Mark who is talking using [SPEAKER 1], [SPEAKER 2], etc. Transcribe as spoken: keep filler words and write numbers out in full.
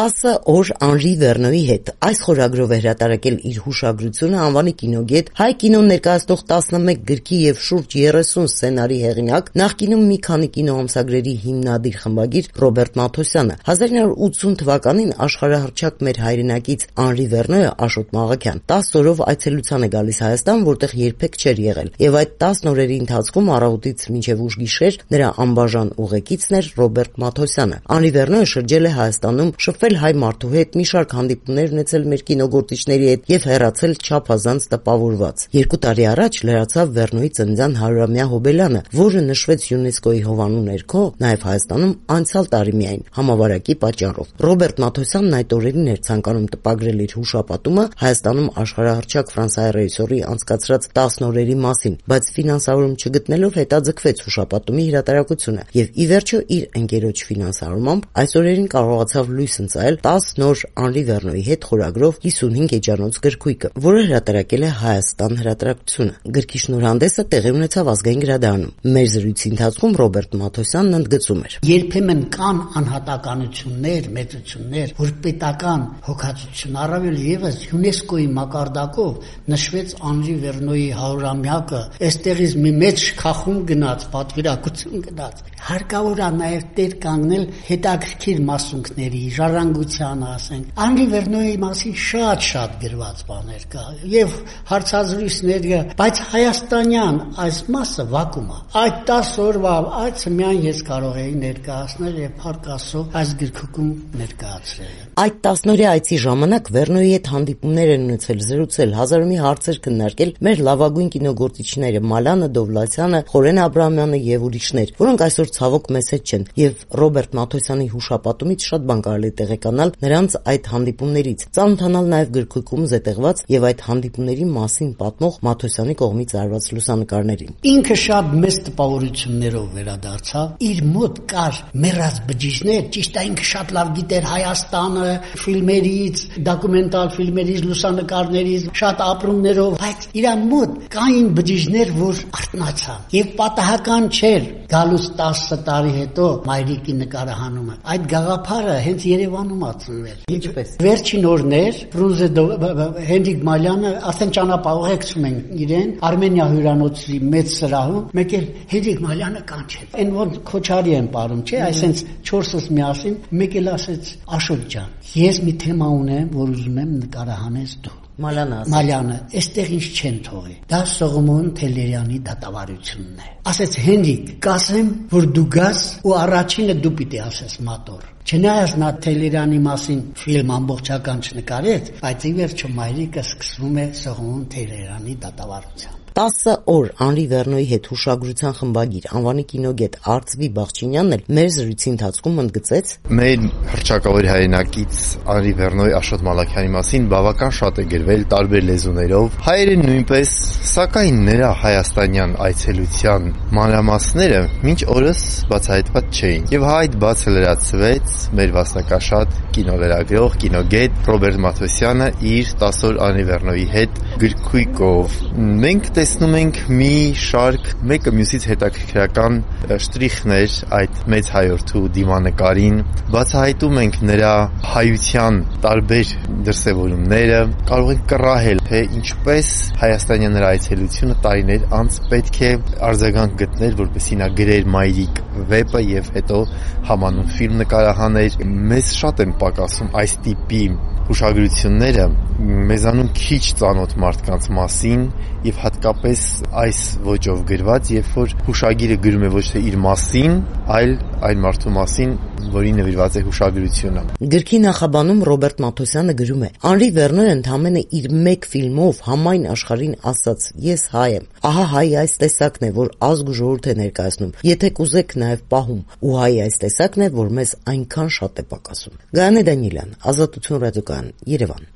[SPEAKER 1] տասը օր Անրի Վերնոյի հետ։ Այս խորագրով է հրատարակել իր հուշագրությունը անվանի կինոգետ, հայ կինոն ներկայացնող տասնմեկ գրքի եւ շուրջ երեսուն սցենարի հեղինակ, նախկինում մի քանի կինոամսագրերի հիմնադիր խմբագիր Ռոբերտ Մաթոսյանը։ հազար նոր ութսուն թվականին աշխարհահռչակ մեր հայրենակից Անրի Վերնոյը Աշոտ Մաղաքյան տասը օրով այցելության է գալիս Հայաստան, որտեղ երբեք չէր եղել, եւ այդ տասն օրերի ընթացքում առավոտից մինչեւ ուշ գիշեր նրա անբաժան ուղեկիցն էր Ռոբերտ Մաթոսյանը։ Անրի Վերնոյը շրջել է Հայաստանում, շփվել հայ մարդու հետ, մի շարք հանդիպումներ ունեցել մեր կինոգործիչների հետ եւ հեռացել չափազանց տպավորված։ Երկու տարի առաջ լրացավ Վերնոյի ծննդյան հարյուրամյա հոբելյանը, որը նշվեց ՅՈՒՆԵՍԿՕ-ի հովանու ներքո, նաեւ Հայաստանում անցյալ տարի միայն համավարակի պատճառով։ Ռոբերտ Մաթոսյանն այդ օրերին էր ցանկանում տպագրել իր հուշապատումը Հայաստանում աշխարհահռչակ ֆրանսիայի ռեժիսորի անցկացրած տասն օրերի մասին, բայց ֆինանսավորում չգտնելով հետաձգվեց հուշապատումի հրատարակությունը եւ ի վերջո իր ընկերոջ ֆինանսավորմամբ այս օրերին կարողացավ լույս ընծայել տասը նոր Անրի Վերնոյի հետ խորագրով հիսունհինգ էջանոց գրքույկը, որը հրատարակել է Հայաստան հրատարակությունը։ Գրքի շնորհանդեսը տեղի ունեցավ Ազգային գրադարանում։ Մեր զրույցի ընթացքում Ռոբերտ Մաթոսյանն ընդգծում էր.
[SPEAKER 2] Երբեմն կան անհատականություններ, մեծություններ, որ պետական հոգացություն, առավել եւս ՅՈՒՆԵՍԿՕ-ի մակարդակով նշվեց Անրի Վերնոյի հարյուրամյակը, այստեղից մի մեծ շքախում գնաց, պատվիրակություն գնաց։ Հարկավոր է նաև տեր կանգնել հետաքրքիր մասունքների, ժառանգությանը, ասենք։ Անրի Վերնոյի մասին շատ-շատ գրված բաներ կա եւ հարցազրույցները, բայց հայաստանյան այս մասը վակուում է։ Այդ տասը օրվա այցը միայն ես կարող էի ներկայացնել եւ փառք Աստծո այս գրքույկում ներկայացրել։
[SPEAKER 1] Այդ տասնօրյա այցի ժամանակ Վերնոյի հետ հանդիպումներ են ունեցել, զրուցել, հազարամյա հարցեր քննարկել մեր լավագույն կինոգործիչները Մալանը, Դովլաթյանը, Խորեն Աբրահամյանը եւ ուրիշներ, որոնք այսօր ցավոք մեզ հետ չեն, եւ Ռոբերտ Մաթոսյանի հուշապատումից շատ բան կարելի տեղեկանալ նրանց այդ հանդիպումներից, ծանոթանալ նաեւ գրքույկում զետեղված եւ այդ հանդիպումների մասին պատմող Մաթոսյանի կողմից արված լուսանկարներին։
[SPEAKER 2] Ինքը շատ մեծ տպավորություններով վերադարձավ, իր մոտ կար մեռած բջիջներ, ճիշտ է, ինքը շատ լավ գիտեր Հայաստանը, ֆիլմերից, դոկումենտալ ֆիլմերից, լուսանկարներից, շատ ապրումներով, բայց իր մոտ կային բջիջներ, որ արթնացան եւ պատահական չէր գալուց տասը տարի հետո մայրիկի նկարահանումը։ Այդ գաղափարը հենց Երևանում ա ծնվել։
[SPEAKER 1] Ինչպես։
[SPEAKER 2] Վերջին օրներ Ֆրունզե Հենրիկ Մալյանը արդեն ճանապարհորդում են իրեն Արմենիա հյուրանոցի մեծ սրահում, մեկ էլ Հենրիկ Մալյանը կանչեց։ Այն ոնց Քոչարի են ապարում, չէ, այսինքն չորսս միասին, մեկ էլ ասեց Աշոտ ջան, ես մի թեմա ունեմ, որ ուզում եմ նկարահանես դու։
[SPEAKER 1] Մալանը ասաց.
[SPEAKER 2] Մալյանը, այստեղ ինչ չեն թողի։ Դա Սողոմոն Թելերյանի դատավարությունն է։ Ասեց Հենրիկ, կասեմ, որ դու գաս ու առաջինը դու պիտի ասես մատոր։ Չնայած նա Թելերյանի մասին ֆիլմ ամբողջական չնկարեց, բայց ի վերջո մայրիկը սկսվում է Սողոմոն Թելերյանի դատավարությամբ։
[SPEAKER 1] տասը օր Անրի Վերնոյի հետ հուշագրության խմբագիր անվանի կինոգետ Արծվի Բախչինյանն էլ մեր զրույցի ընթացքում ընդգծեց.
[SPEAKER 3] Մեր հռչակավոր հայրենակից Անրի Վերնոյի Աշոտ Մալաքյանի մասին բավական շատ է գրվել տարբեր լեզուներով, հայերեն նույնպես, սակայն նրա հայաստանյան այցելության մանրամասները մինչ օրս բացահայտված չէին։ Եվ այդ բացը լրացվեց մեր վաստակաշատ կինոլրագրող, կինոգետ Ռոբերտ Մաթոսյանը իր տասը օր Անրի Վերնոյի հետ գրքույկով։ Մենք տեսնում ենք մի շարք մեկը մյուսից հետաքրքրական շտրիխներ այդ մեծ հայորդու դիմանկարին, բացահայտում ենք նրա հայության տարբեր դրսևորումները, կարող ենք կռահել, թե ինչպես հայաստանյան նրա այցելությունը տարիներ անց պետք է արձագանք գտներ, որպեսզի նա գրեր Մայրիկ վեպը եւ հետո համանուն ֆիլմ նկարահաներ։ Մեզ շատ են պակասում այս տիպի հուշագրությունները մեզանում քիչ ծանոթ մարդկանց մասին եւ հատկապես այս ոճով գրված, երբ որ հուշագիրը գրում է ոչ թե իր մասին, այլ այն մարդու մասին, որին նվիրված է հուշագրությունը։
[SPEAKER 1] Գրքի նախաբանում Ռոբերտ Մաթոսյանը գրում է. Անրի Վերնոյը ընդամենը իր մեկ ֆիլմով համայն աշխարհին ասաց. ես հայ եմ։ Ահա հայ այս տեսակն է, որ ազգ ու ժողովուրդ է ներկայացնում։ Եթե կուզեք նաև պահում, ու հայ այս տեսակն է, որ մեզ այնքան շատ է պակասում։ Գայանե Դանիելյան, Ազատություն ռադիոկայան, Երևան։